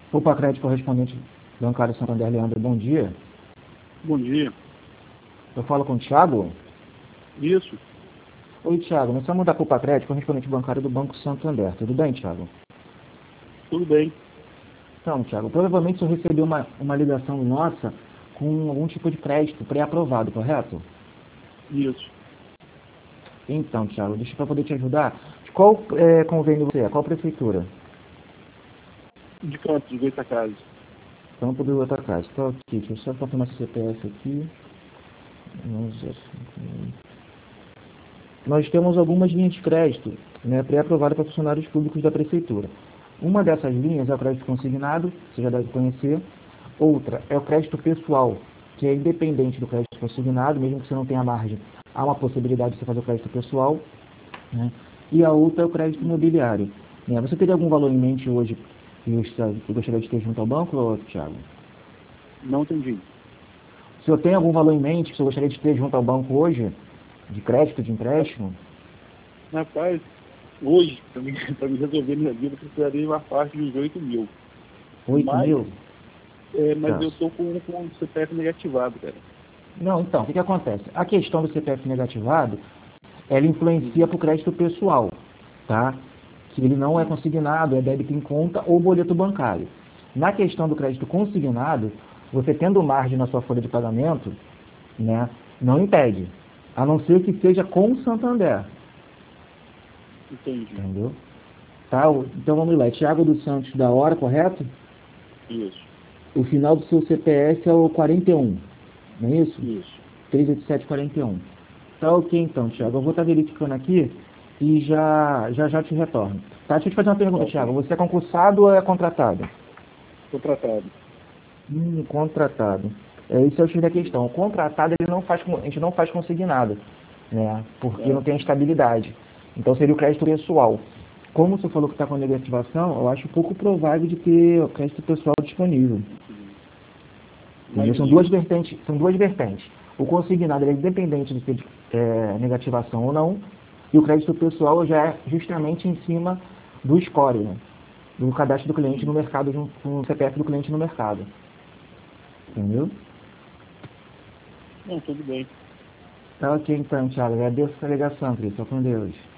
Opa, crédito correspondente bancário Santander, Leandro, bom dia. Bom dia. Eu falo com o Thiago? Isso, Oi, Thiago, nós somos da Copa Crédito, correspondente bancário do Banco Santander. Tudo bem, Thiago? tudo bem. Então, Thiago, provavelmente você recebeu uma ligação nossa com algum tipo de crédito pré-aprovado, correto? Isso. Então, Thiago, deixa eu poder te ajudar. De qual convênio você é? Qual prefeitura? De Campos, Goitacazes. Campo do Goitacazes. Estou aqui, deixa eu só confirmar seu CPF aqui. 11. Nós temos algumas linhas de crédito, né, pré-aprovadas para funcionários públicos da prefeitura. Uma dessas linhas é o crédito consignado, você já deve conhecer. Outra é o crédito pessoal, que é independente do crédito consignado, mesmo que você não tenha margem, há uma possibilidade de você fazer o crédito pessoal, né? E a outra é o crédito imobiliário, né? Você teria algum valor em mente hoje que você gostaria de ter junto ao banco, Thiago? Não entendi. O senhor tem algum valor em mente que você gostaria de ter junto ao banco hoje, de crédito, de empréstimo? Rapaz, hoje, para me resolver minha vida, eu precisaria de uma parte de uns 8 mil. 8 Mas, mil? mas Tá. eu estou com o CPF negativado, cara. Não, então, o que acontece? A questão do CPF negativado, ela influencia para o crédito pessoal, tá? Que ele não é consignado, é débito em conta ou boleto bancário. Na questão do crédito consignado, você tendo margem na sua folha de pagamento, né, não impede, a não ser que seja com o Santander, Entendi. entendeu? Tá? Então vamos lá, Thiago dos Santos da hora, correto? Isso, O final do seu CPF é o 41, não é isso? isso. 38741. Tá ok então, Thiago. Eu vou estar verificando aqui e já te retorno. Tá? Deixa eu te fazer uma Tá pergunta, Thiago. ok. Você é concursado ou é contratado? Estou tratado. Contratado. Isso é o X da questão. O contratado ele não faz, a gente não faz consignado, né? Porque Tá? não tem estabilidade. Então seria o crédito pessoal. Como você falou que está com negativação, eu acho pouco provável de ter o crédito pessoal disponível. Entendeu? Mas isso. São duas vertentes. O consignado ele é independente de ter negativação ou não, e o crédito pessoal já é justamente em cima do score, né? Do cadastro do cliente no mercado, junto com o CPF do cliente no mercado. Entendeu? Não, tudo bem. Tá ok então, Thiago. Agradeço essa ligação, Cris. Só com Deus.